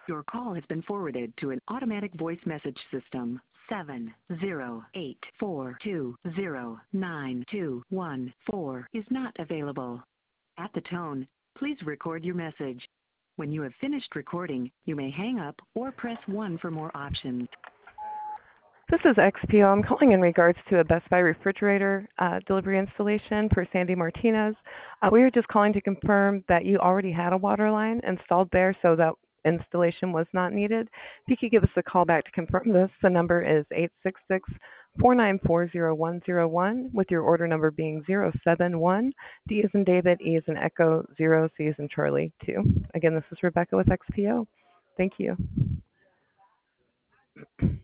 Your call has been forwarded to an automatic voice message system. 708-420-9214 is not available. At the tone, please record your message. When you have finished recording, you may hang up or press 1 for more options. This is XPO. I'm calling in regards to a Best Buy refrigerator delivery installation for Sandy Martinez. We were just calling to confirm that you already had a water line installed there, so that installation was not needed. If you could give us a call back to confirm this, the number is 866-494-0101, with your order number being 071. D as in David, E as in Echo, 0, C as in Charlie, 2. Again, this is Rebecca with XPO. Thank you.